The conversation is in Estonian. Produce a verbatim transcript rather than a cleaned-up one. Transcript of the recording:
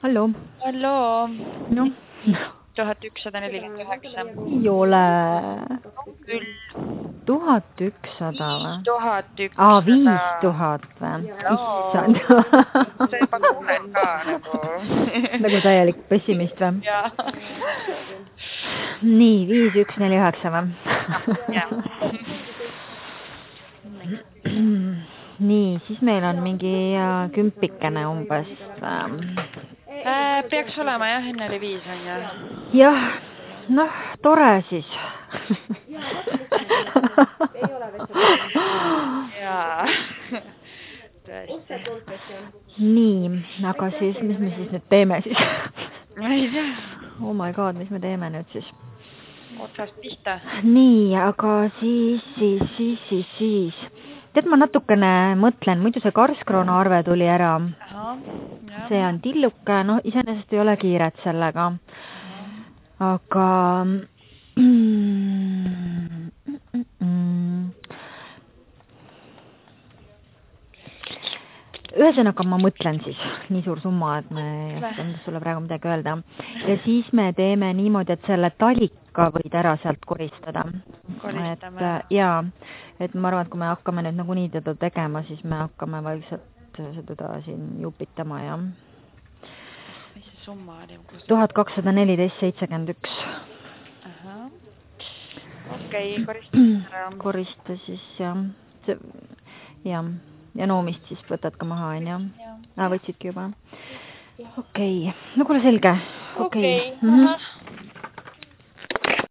Hallo. Halloo. No. tuhat ükssada nelikümmend üheksa. Ei ole. Küll. tuhat ükssada või? tuhat ükssada. Aa, viis tuhat või? Issand. Sa juba kuuled ka nagu. Nagu täielik pessimist või? Jaa. Nii, viis üks neli üheksa või? Jah. Nii, siis meil on mingi kümpikene umbes. Äh, peaks olema jah, enne oli viis on jah. Jah, noh, tore siis. Jaa. Tõesti. Nii, aga siis, mis me siis nüüd teeme siis? Ma ei tea. Oh my god, mis me teeme nüüd siis? Otsast pihta. Nii, aga siis, siis, siis, siis, siis. Tead, ma natukene mõtlen, muidu see karskroona arve tuli ära. Aha, jah. See on tilluke, no iseenesest ei ole kiiret sellega. Aga ühesõnaga ma mõtlen siis, nii suur summa, et me ei oska sulle praegu midagi öelda. Ja siis me teeme niimoodi, et selle talika võid ära sealt koristada. Koristame. Et, jaa, et ma arvan, et kui me hakkame nüüd nagu nii teda tegema, siis me hakkame vaikselt seda siin jupitama ja mis see summa oli? tuhat kakssada neliteist seitsekümmend üks. Aha. Okei, okay, koristame ära. Korista siis ja, see, ja, ja noomist siis võtad ka maha, on ja? Aa, võtsidki juba. Okei, okay. No kuule selge. Okei, okay. Okay. Mm-hmm.